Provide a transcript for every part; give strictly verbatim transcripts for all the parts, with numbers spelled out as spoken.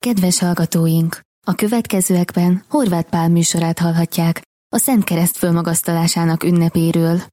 Kedves hallgatóink! A következőekben Horváth Pál műsorát hallhatják a Szent Kereszt fölmagasztalásának ünnepéről.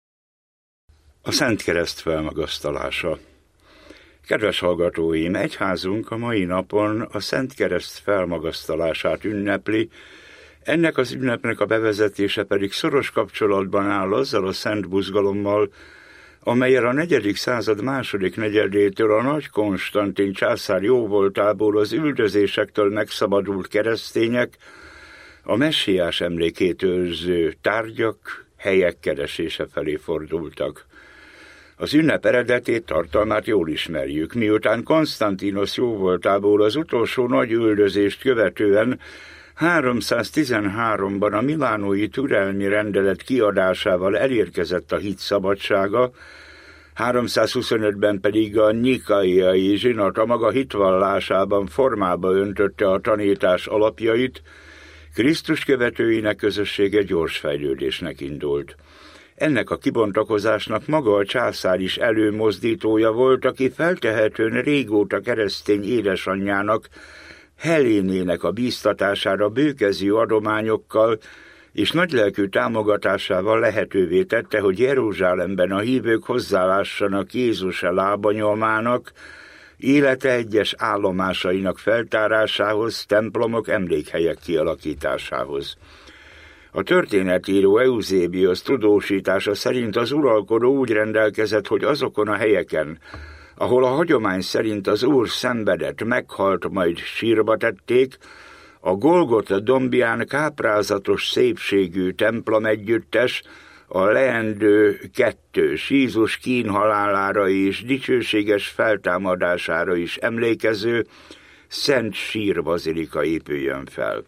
A Szent Kereszt felmagasztalása. Kedves hallgatóim, egyházunk a mai napon a Szent Kereszt felmagasztalását ünnepli, ennek az ünnepnek a bevezetése pedig szoros kapcsolatban áll azzal a szent buzgalommal, amellyel a negyedik század második negyedétől a Nagy Konstantin császár jóvoltából az üldözésektől megszabadult keresztények a messiás emlékét őrző tárgyak, helyek keresése felé fordultak. Az ünnep eredetét, tartalmát jól ismerjük, miután Konstantinos jóvoltából az utolsó nagy üldözést követően háromszáztizenháromban a milánói türelmi rendelet kiadásával elérkezett a hit szabadsága, háromszázhuszonötben pedig a nikaiai zsinat a maga hitvallásában formába öntötte a tanítás alapjait, Krisztus követőinek közössége gyors fejlődésnek indult. Ennek a kibontakozásnak maga a császár is előmozdítója volt, aki feltehetően régóta keresztény édesanyjának, Helénének a bíztatására bőkezű adományokkal és nagylelkű támogatásával lehetővé tette, hogy Jeruzsálemben a hívők hozzálássanak Jézus lábanyomának, élete egyes állomásainak feltárásához, templomok, emlékhelyek kialakításához. A történetíró Eusébiosz tudósítása szerint az uralkodó úgy rendelkezett, hogy azokon a helyeken, ahol a hagyomány szerint az Úr szenvedett, meghalt, majd sírba tették, a Golgota dombján káprázatos szépségű templom együttes, a leendő kettős Jézus kínhalálára és dicsőséges feltámadására is emlékező szent sírbazilika épüljön fel.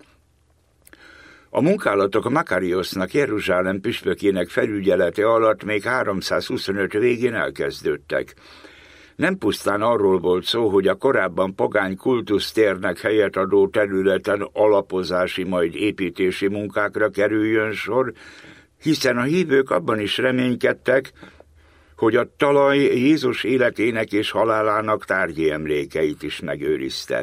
A munkálatok a Makariosznak, Jeruzsálem püspökének felügyelete alatt még háromszázhuszonöt végén elkezdődtek. Nem pusztán arról volt szó, hogy a korábban pogány kultusztérnek helyet adó területen alapozási, majd építési munkákra kerüljön sor, hiszen a hívők abban is reménykedtek, hogy a talaj Jézus életének és halálának tárgyi emlékeit is megőrizte.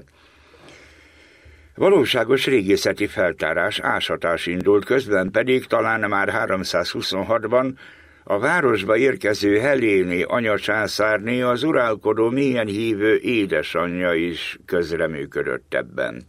Valóságos régészeti feltárás, ásatás indult, közben pedig talán már háromszázhuszonhatban a városba érkező Heléné anyacsászárné, az uralkodó mélyen hívő édesanyja is közreműködött ebben.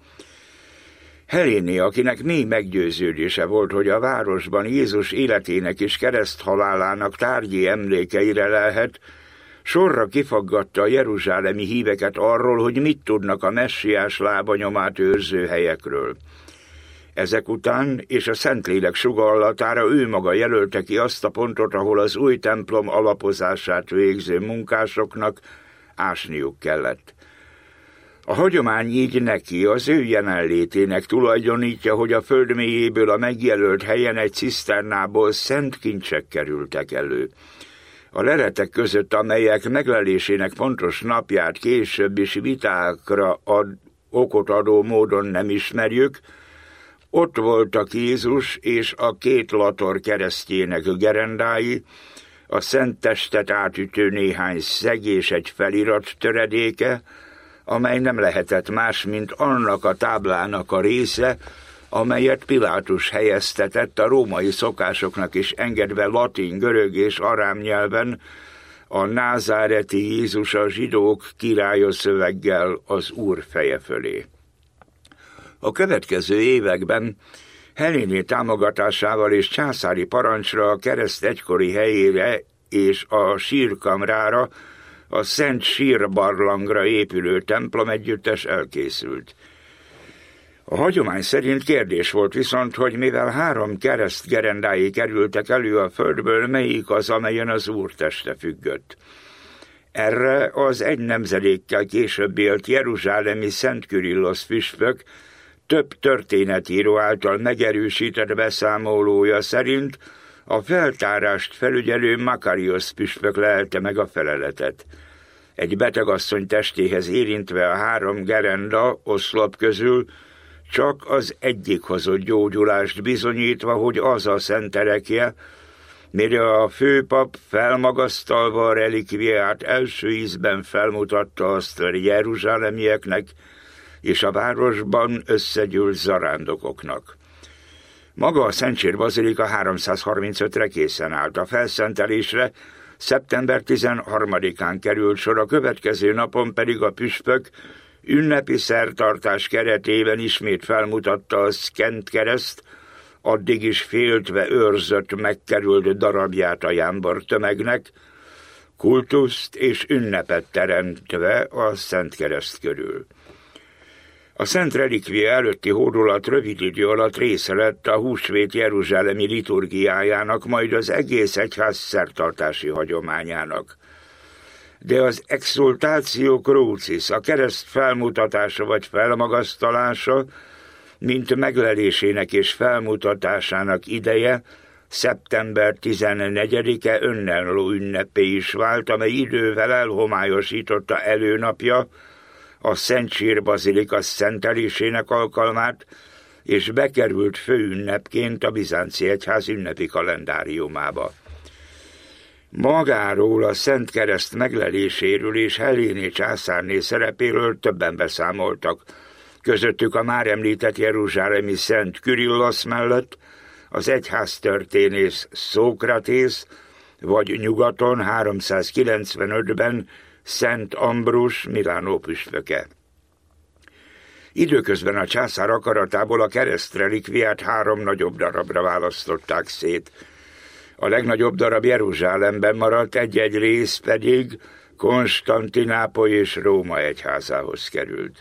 Heléné, akinek mély meggyőződése volt, hogy a városban Jézus életének és kereszthalálának tárgyi emlékeire lehet, sorra kifaggatta a jeruzsálemi híveket arról, hogy mit tudnak a messiás lábanyomát őrző helyekről. Ezek után és a Szentlélek sugallatára ő maga jelölte ki azt a pontot, ahol az új templom alapozását végző munkásoknak ásniuk kellett. A hagyomány így neki, az ő jelenlétének tulajdonítja, hogy a föld mélyéből a megjelölt helyen egy ciszternából szent kincsek kerültek elő. A leletek között, amelyek meglelésének pontos napját később is vitákra ad, okot adó módon nem ismerjük, ott voltak Jézus és a két lator keresztjének gerendái, a szent testet átütő néhány szeg és egy felirat töredéke, amely nem lehetett más, mint annak a táblának a része, amelyet Pilátus helyeztetett a római szokásoknak is engedve latin, görög és arám nyelven a názáreti Jézus a zsidók királya szöveggel az Úr feje fölé. A következő években Heléné támogatásával és császári parancsra a kereszt egykori helyére és a sírkamrára, a Szent Sírbarlangra épülő templom együttes elkészült. A hagyomány szerint kérdés volt viszont, hogy mivel három kereszt gerendái kerültek elő a földből, melyik az, amelyen az Úr teste függött. Erre az egy nemzedékkel később élt jeruzsálemi Szent Kürillosz püspök több történetíró által megerősített beszámolója szerint a feltárást felügyelő Makariosz püspök lehelte meg a feleletet. Egy betegasszony testéhez érintve a három gerenda oszlop közül csak az egyik hozott gyógyulást, bizonyítva, hogy az a szent erekje, mire a főpap felmagasztalva a relikviát első ízben felmutatta azt a jeruzsálemieknek, és a városban összegyűlt zarándokoknak. Maga a Szent Cyr bazilika háromszázharmincötre készen állt. A felszentelésre szeptember tizenharmadikán került sor, a következő napon pedig a püspök ünnepi szertartás keretében ismét felmutatta a Szent Kereszt, addig is féltve őrzött, megkerült darabját a jámbor tömegnek, kultuszt és ünnepet teremtve a Szent Kereszt körül. A Szent Relikvia előtti hódolat rövid idő alatt része lett a húsvét jeruzsálemi liturgiájának, majd az egész egyház szertartási hagyományának. De az exultáció crucis, a kereszt felmutatása vagy felmagasztalása, mint meglelésének és felmutatásának ideje, szeptember tizennegyedike önálló ünnepé is vált, amely idővel elhomályosította előnapja a Szent Cyr bazilika szentelésének alkalmát, és bekerült főünnepként a bizánci egyház ünnepi kalendáriumába. Magáról, a Szent Kereszt megleléséről és Heléné császárné szerepéről többen beszámoltak, közöttük a már említett jeruzsálemi Szent Kürillosz mellett az egyháztörténész Szókratész, vagy nyugaton háromszázkilencvenötben Szent Ambrus Milánó püspöke. Időközben a császár akaratából a keresztrelikviát három nagyobb darabra választották szét. A legnagyobb darab Jeruzsálemben maradt, egy-egy rész pedig Konstantinápoly és Róma egyházához került.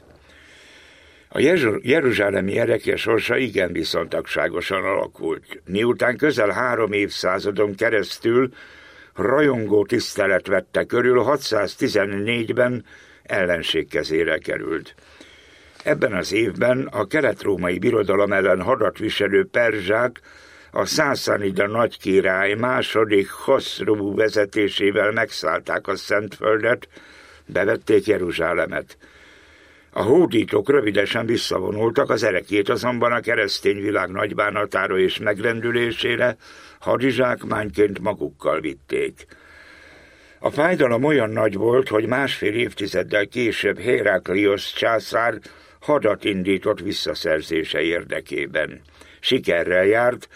A jeruzsálemi erekje sorsa igen viszontagságosan alakult. Miután közel három évszázadon keresztül rajongó tisztelet vette körül, hatszáztizennégyben ellenség kezére került. Ebben az évben a kelet-római birodalom ellen hadat viselő perzsák a Szászánida nagykirály második Hosszrú vezetésével megszállták a Szentföldet, bevették Jeruzsálemet. A hódítók rövidesen visszavonultak, az erekjét azonban a keresztény világ nagybánatára és megrendülésére hadizsákmányként magukkal vitték. A fájdalom olyan nagy volt, hogy másfél évtizeddel később Hérákliosz császár hadat indított visszaszerzése érdekében. Sikerrel járt,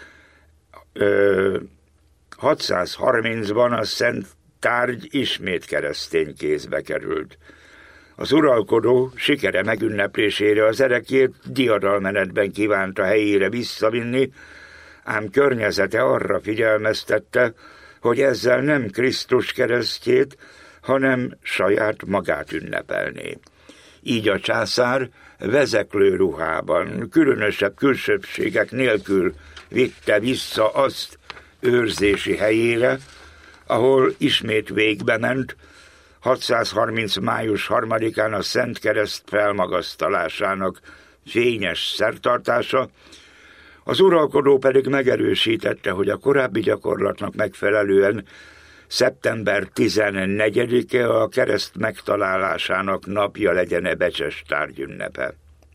ö, hatszázharmincban a szent tárgy ismét keresztény kézbe került. Az uralkodó sikere megünneplésére az erekjét diadalmenetben kívánta helyére visszavinni, ám környezete arra figyelmeztette, hogy ezzel nem Krisztus keresztjét, hanem saját magát ünnepelné. Így a császár vezeklő ruhában, különösebb külsőbbségek nélkül vitte vissza azt őrzési helyére, ahol ismét végbe ment, hatszázharminc. május harmadikán a Szent Kereszt felmagasztalásának fényes szertartása, az uralkodó pedig megerősítette, hogy a korábbi gyakorlatnak megfelelően szeptember tizennegyedike a kereszt megtalálásának napja legyen e becses tárgyünnepe.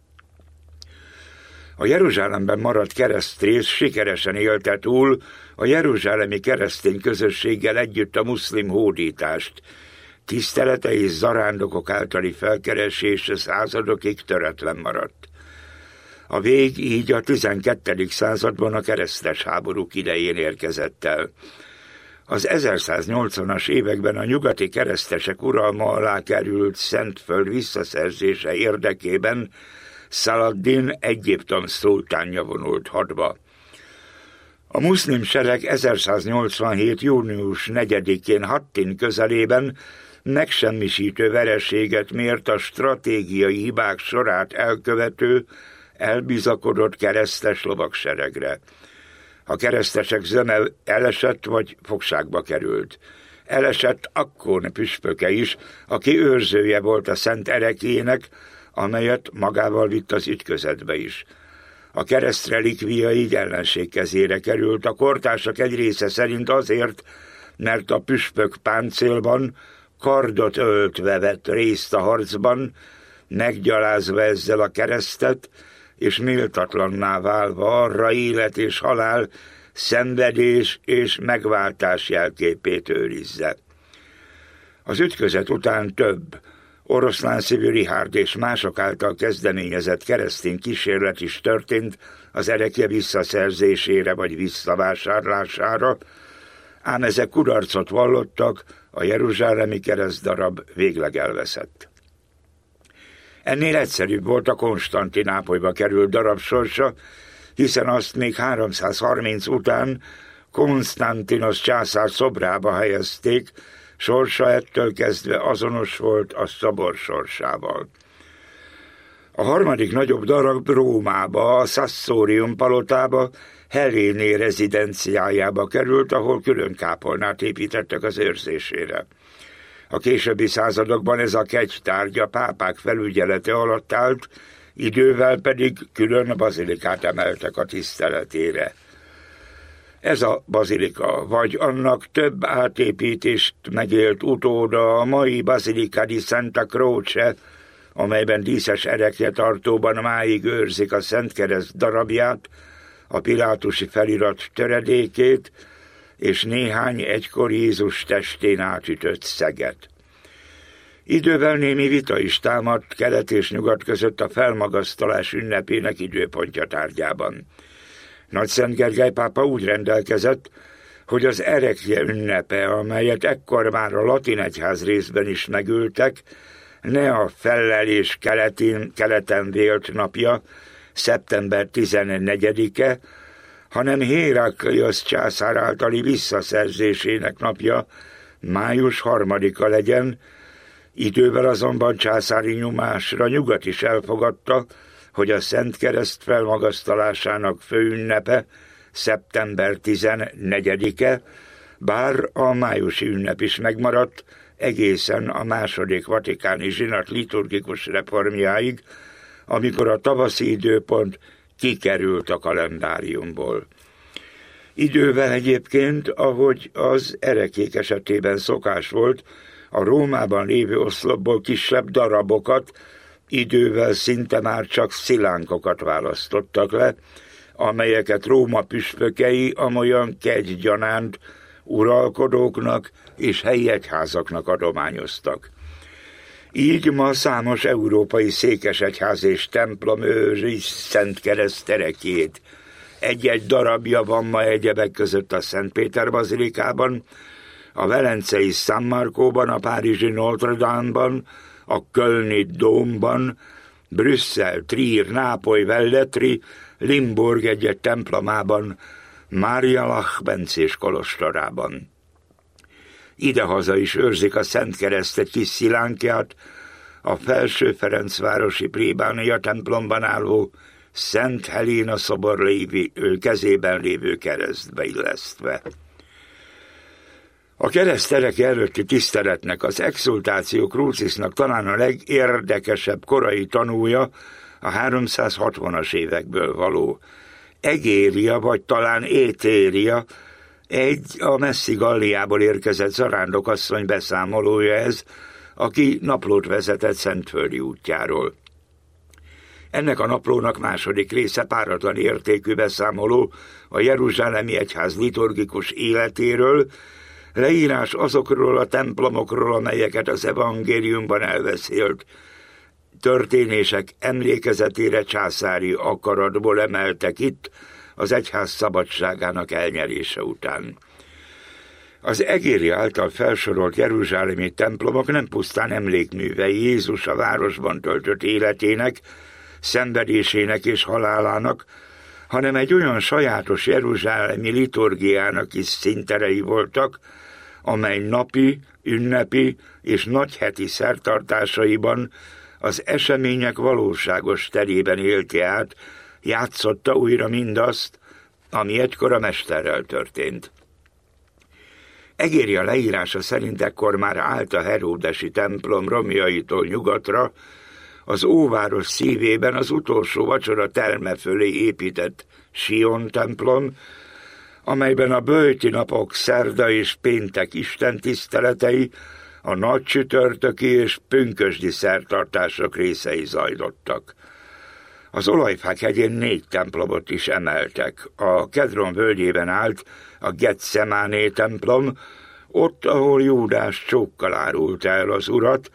A Jeruzsálemben maradt keresztrész sikeresen élte túl a jeruzsálemi keresztény közösséggel együtt a muszlim hódítást, tisztelete és zarándokok általi felkeresés századokig töretlen maradt. A vég így a tizenkettedik században a keresztes háborúk idején érkezett el. Az ezerszáznyolcvanas években a nyugati keresztesek uralma alá került Szentföld visszaszerzése érdekében Szaladdin Egyiptom szultánja vonult hadba. A muszlim sereg ezerszáznyolcvanhét. június negyedikén Hattin közelében megsemmisítő vereséget mért a stratégiai hibák sorát elkövető, elbizakodott keresztes lovagseregre. A keresztesek zöme elesett vagy fogságba került. Elesett Akkón püspöke is, aki őrzője volt a szent erekjének, amelyet magával vitt az ütközetbe is. A keresztrelikvia így ellenség kezére került, a kortársak egy része szerint azért, mert a püspök páncélban, kardot öltve vett részt a harcban, meggyalázva ezzel a keresztet, és méltatlanná válva arra élet és halál, szenvedés és megváltás jelképét őrizze. Az ütközet után több, oroszlán szívű Richárd és mások által kezdeményezett keresztény kísérlet is történt az erekje visszaszerzésére vagy visszavásárlására, ám ezek kudarcot vallottak, a jeruzsálemi keresztdarab végleg elveszett. Ennél egyszerűbb volt a Konstantinápolyba került darab sorsa, hiszen azt még háromszázharminc után Konstantinos császár szobrába helyezték, sorsa ettől kezdve azonos volt a szobor sorsával. A harmadik nagyobb darab Rómába, a Sassorium palotába, Heléné rezidenciájába került, ahol külön kápolnát építettek az őrzésére. A későbbi századokban ez a kegytárgy a pápák felügyelete alatt állt, idővel pedig külön bazilikát emeltek a tiszteletére. Ez a bazilika, vagy annak több átépítést megélt utóda, a mai Basilica di Santa Croce, amelyben díszes erekjetartóban máig őrzik a Szentkereszt darabját, a pilátusi felirat töredékét és néhány egykor Jézus testén átütött szeget. Idővel némi vita is támadt kelet és nyugat között a felmagasztalás ünnepének időpontja tárgyában. Nagyszent Gergely pápa úgy rendelkezett, hogy az erekje ünnepe, amelyet ekkor már a latin egyház részben is megültek, ne a fellelés keletén, keleten vélt napja, szeptember tizennegyedike, hanem Hérakleiosz császár általi visszaszerzésének napja, május harmadika legyen. Idővel azonban császári nyomásra nyugat is elfogadta, hogy a Szentkereszt felmagasztalásának főünnepe szeptember tizennegyedike, bár a májusi ünnep is megmaradt egészen a második vatikáni zsinat liturgikus reformjáig, amikor a tavaszi időpont kikerült a kalendáriumból. Idővel egyébként, ahogy az erekék esetében szokás volt, a Rómában lévő oszlopból kisebb darabokat, idővel szinte már csak szilánkokat választottak le, amelyeket Róma püspökei amolyan kegygyanánt uralkodóknak és helyi egyházaknak adományoztak. Így ma számos európai székesegyház és templom őrzi Szentkereszt erekjét. Egy-egy darabja van ma egyebek között a Szentpéter bazilikában, a velencei San Marcóban, a párizsi Notre Dame-ban, a kölni Dómban, Brüsszel, Trier, Nápoly, Velletri, Limburg egy-egy templomában, Mária Lachbencés kolostorában. Idehaza is őrzik a Szentkereszt egy kis szilánkját, a Felső Ferencvárosi plébánia templomban álló Szent Helena szobor lévi, kezében lévő keresztbe illesztve. A kereszterek előtti tiszteletnek, az Exultatio Crucisnak talán a legérdekesebb korai tanúja a háromszázhatvanas évekből való Egéria, vagy talán Étéria, egy a messzi Galliából érkezett zarándokasszony beszámolója ez, aki naplót vezetett Szentföldi útjáról. Ennek a naplónak második része páratlan értékű beszámoló a jeruzsálemi egyház liturgikus életéről, leírás azokról a templomokról, amelyeket az evangéliumban elbeszélt történések emlékezetére császári akaratból emeltek itt az egyház szabadságának elnyerése után. Az Egéri által felsorolt jeruzsálemi templomok nem pusztán emlékművei Jézus a városban töltött életének, szenvedésének és halálának, hanem egy olyan sajátos jeruzsálemi liturgiának is színterei voltak, amely napi, ünnepi és nagyheti szertartásaiban az események valóságos terében élte át, játszotta újra mindazt, ami egykor a mesterrel történt. Egéria leírása szerint ekkor már állt a heródesi templom romjaitól nyugatra, az óváros szívében az utolsó vacsora terme fölé épített Sion templom, amelyben a böjti napok szerda és péntek istentiszteletei, a nagy csütörtöki és pünkösdi szertartások részei zajlottak. Az Olajfák hegyén négy templomot is emeltek. A Kedron völgyében állt a Getsemáné templom, ott, ahol Júdás csókkal árulta el az urat,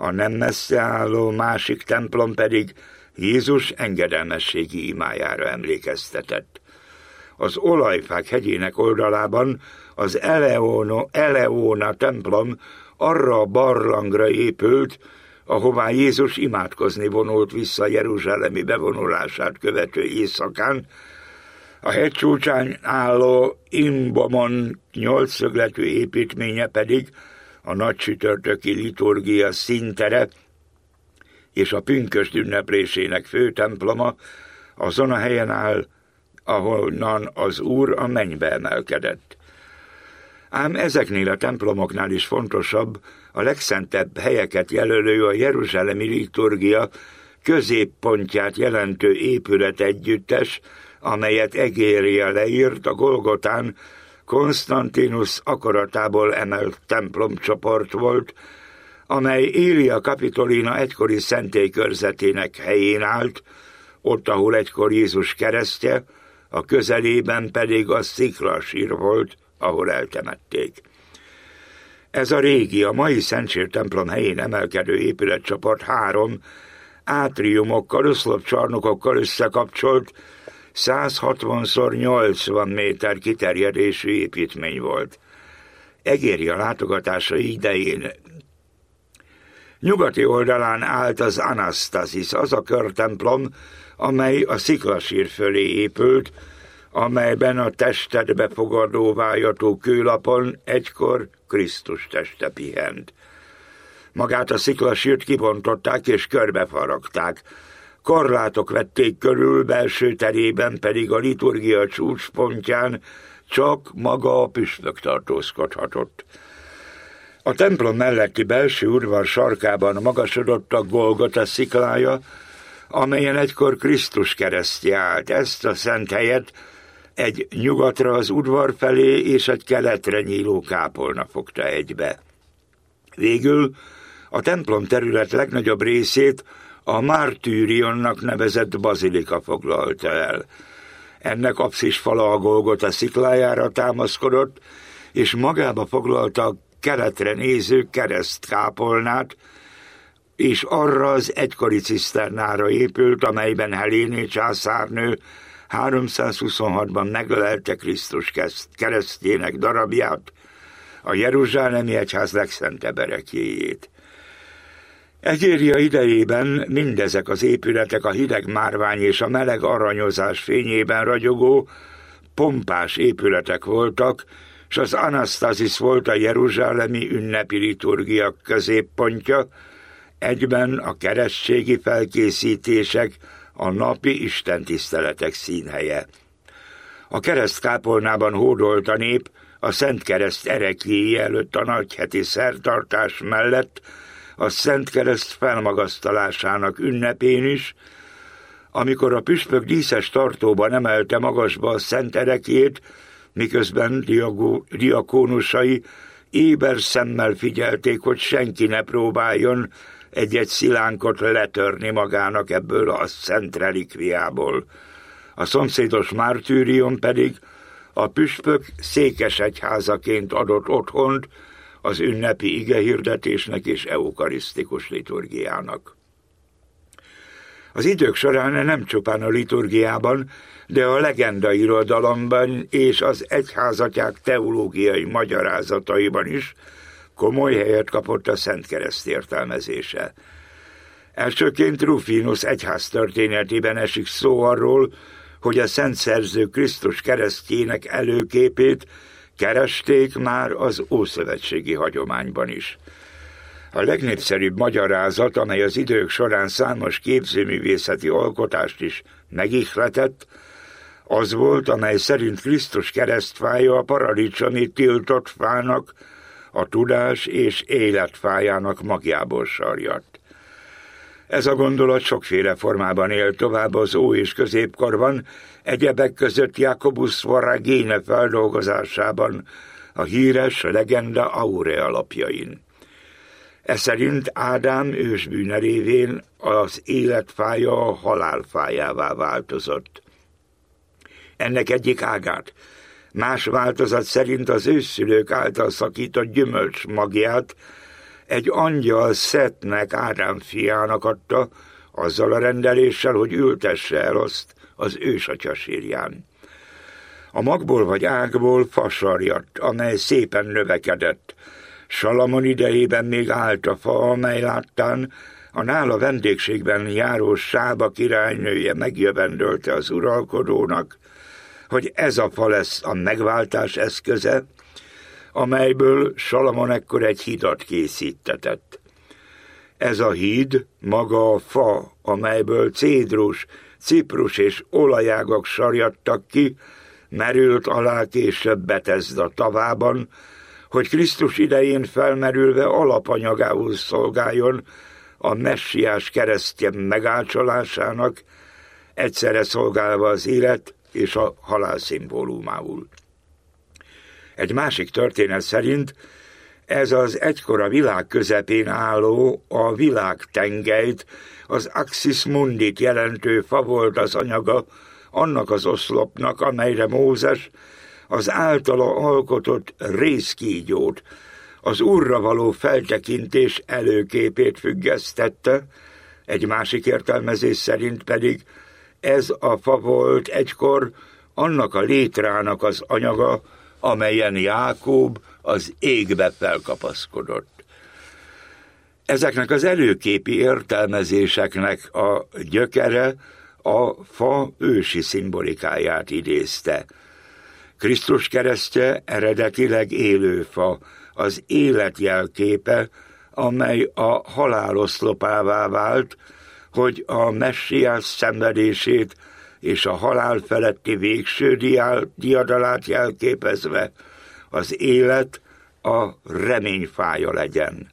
a nem messze álló másik templom pedig Jézus engedelmességi imájára emlékeztetett. Az Olajfák hegyének oldalában az Eleono, Eleona templom arra a barlangra épült, ahová Jézus imádkozni vonult vissza jeruzsálemi bevonulását követő éjszakán. A hegycsúcsán álló Imbomon nyolcszögletű építménye pedig a nagy csütörtöki liturgia színtere és a pünkösd ünneplésének főtemploma azon a helyen áll, ahonnan az Úr a mennybe emelkedett. Ám ezeknél a templomoknál is fontosabb, a legszentebb helyeket jelölő a jeruzsálemi liturgia középpontját jelentő épület együttes, amelyet Egéria leírt a Golgotán, Konstantinus akaratából emelt templomcsoport volt, amely Élia Kapitolina egykori szentélykörzetének helyén állt, ott, ahol egykor Jézus keresztje, a közelében pedig a sziklasír volt, ahol eltemették. Ez a régi, a mai Szentsér templom helyén emelkedő épületcsoport három átriumokkal, oszlopcsarnokokkal összekapcsolt, száz hatvan szor nyolcvan méter kiterjedésű építmény volt. Egéria látogatása idején nyugati oldalán állt az Anasztaszis, az a körtemplom, amely a sziklasír fölé épült, amelyben a testet befogadó vájató kőlapon egykor Krisztus teste pihent. Magát a sziklasírt kibontották és körbefaragták. Korlátok vették körül, belső terében pedig a liturgia csúcspontján csak maga a püspök tartózkodhatott. A templom melletti belső udvar sarkában magasodott a Golgota sziklája, amelyen egykor Krisztus keresztje állt. Ezt a szent helyet egy nyugatra az udvar felé és egy keletre nyíló kápolna fogta egybe. Végül a templom terület legnagyobb részét a Martyrionnak nevezett bazilika foglalta el. Ennek apszis fala a Golgota sziklájára támaszkodott, és magába foglalta a keletre néző keresztkápolnát, és arra az egykori ciszternára épült, amelyben Heléné császárnő háromszázhuszonhatban megölelte Krisztus keresztjének darabját, a jeruzsálemi egyház legszentebb ereklyéjét. Egéria idejében mindezek az épületek a hideg márvány és a meleg aranyozás fényében ragyogó, pompás épületek voltak, és az Anasztaszis volt a jeruzsálemi ünnepi liturgia középpontja, egyben a keresztségi felkészítések, a napi istentiszteletek színhelye. A keresztkápolnában hódolt a nép a Szent Kereszt ereklyéi előtt a nagyheti szertartás mellett, a Szent Kereszt felmagasztalásának ünnepén is, amikor a püspök díszes tartóban emelte magasba a szent ereklyét, miközben diagó, diakónusai éber szemmel figyelték, hogy senki ne próbáljon egy-egy szilánkot letörni magának ebből a szent relikviából. A szomszédos Martýrion pedig a püspök székesegyházaként adott otthont az ünnepi igehirdetésnek és eukarisztikus liturgiának. Az idők során nem csupán a liturgiában, de a legendairodalomban és az egyházatják teológiai magyarázataiban is komoly helyet kapott a Szent Kereszt értelmezése. Elsőként Rufinus egyház történetében esik szó arról, hogy a szent szerző Krisztus keresztjének előképét keresték már az ószövetségi hagyományban is. A legnépszerűbb magyarázat, amely az idők során számos képzőművészeti alkotást is megihletett, az volt, amely szerint Krisztus keresztfája a paradicsomi tiltott fának, a tudás és életfájának magjából sarjadt. Ez a gondolat sokféle formában él tovább az ó- és középkorban, egyebek között Jacobus Voragine feldolgozásában, a híres legenda Aurea lapjain. E szerint Ádám ősbűne révén az életfája a halálfájává változott. Ennek egyik ágát, más változat szerint az ősszülők által szakított gyümölcs magját egy angyal Szetnek, Ádám fiának adta, azzal a rendeléssel, hogy ültesse el azt az ősatya sírján. A magból vagy ágból fa sarjadt, amely szépen növekedett. Salamon idejében még állt a fa, amely láttán a nála vendégségben járó Sába királynője megjövendölte az uralkodónak, hogy ez a fa lesz a megváltás eszköze, amelyből Salamon ekkor egy hidat készítetett. Ez a híd maga a fa, amelyből cédrus, ciprus és olajágak sarjadtak ki, merült alá később Betesda tavában, hogy Krisztus idején felmerülve alapanyagául szolgáljon a messiás keresztje megácsolásának, egyszerre szolgálva az élet és a halál szimbólumául. Egy másik történet szerint ez az egykor a világ közepén álló, a világtengelyt, az Axis Mundit jelentő fa volt az anyaga annak az oszlopnak, amelyre Mózes az általa alkotott rézkígyót, az Úrra való feltekintés előképét függesztette, egy másik értelmezés szerint pedig ez a fa volt egykor annak a létrának az anyaga, amelyen Jákob az égbe felkapaszkodott. Ezeknek az előképi értelmezéseknek a gyökere a fa ősi szimbolikáját idézte. Krisztus keresztje eredetileg élő fa, az élet jelképe, amely a haláloszlopává vált, hogy a messiás szenvedését és a halál feletti végső diadalát jelképezve az élet a reményfája legyen.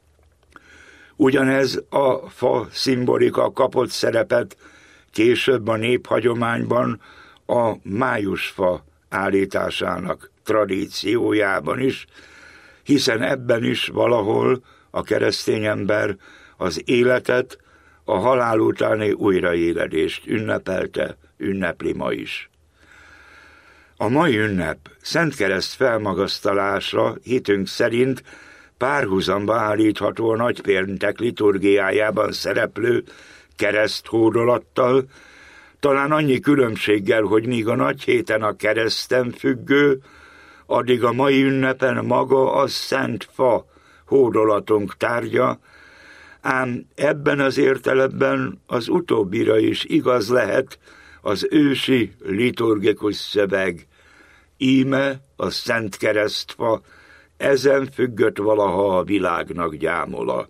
Ugyanez a fa szimbolika kapott szerepet később a néphagyományban a májusfa állításának tradíciójában is, hiszen ebben is valahol a keresztény ember az életet, a halál utáni újraéledést ünnepelte, ünnepli ma is. A mai ünnep Szentkereszt felmagasztalása hitünk szerint párhuzamba állítható a nagypéntek liturgiájában szereplő kereszthódolattal, talán annyi különbséggel, hogy míg a nagy héten a kereszten függő, addig a mai ünnepen maga a szent fa hódolatunk tárgya, ám ebben az értelemben az utóbbira is igaz lehet az ősi liturgikus szöveg. Íme a szent keresztfa, ezen függött valaha a világnak gyámola.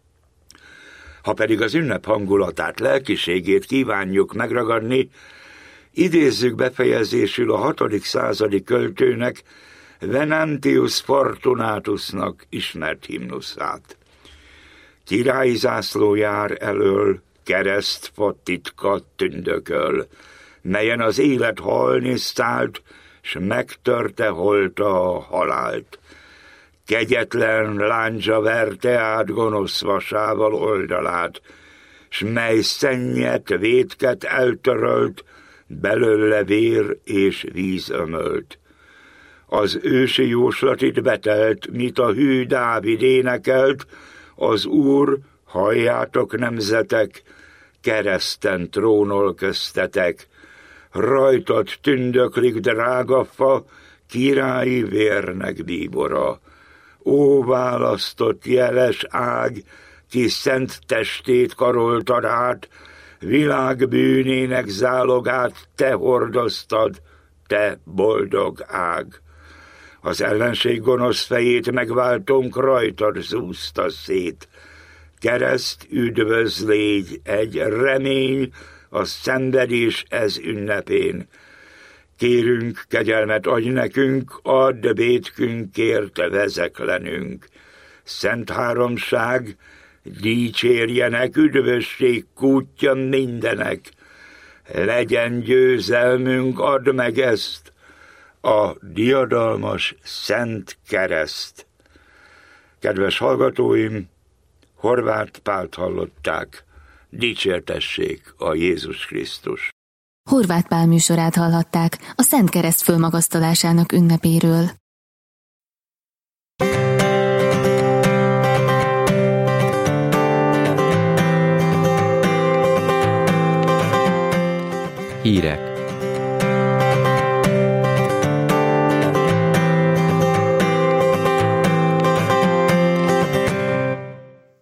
Ha pedig az ünnep hangulatát, lelkiségét kívánjuk megragadni, idézzük befejezésül a hatodik századi költőnek, Venantius Fortunatusnak ismert himnuszát. Királyi zászló jár elől, keresztfa titka tündököl, melyen az élet halni szállt, s megtörte holta a halált. Kegyetlen láncsa verte át gonosz vasával oldalát, s mely szennyet, vétket eltörölt, belőle vér és víz ömölt. Az ősi jóslat itt betelt, mit a hű Dávid énekelt, az Úr, halljátok nemzetek, kereszten trónol köztetek. Rajtad tündöklik drága fa, királyi vérnek bíbora. Ó, választott jeles ág, ki szent testét karoltad át, világ bűnének zálogát te hordoztad, te boldog ág. Az ellenség gonosz fejét megváltónk rajtad zúzta szét. Kereszt üdvözlégy, egy remény, a szenvedés ez ünnepén. Kérünk, kegyelmet adj nekünk, add bétkünkért vezeklenünk. Szent háromság, dicsérjenek, üdvösség kútja mindenek. Legyen győzelmünk, add meg ezt, a diadalmas szent kereszt. Kedves hallgatóim, Horváth Pált hallották, dicsértessék a Jézus Krisztus. Horváth Pál műsorát hallhatták a Szent Kereszt fölmagasztalásának ünnepéről. Hírek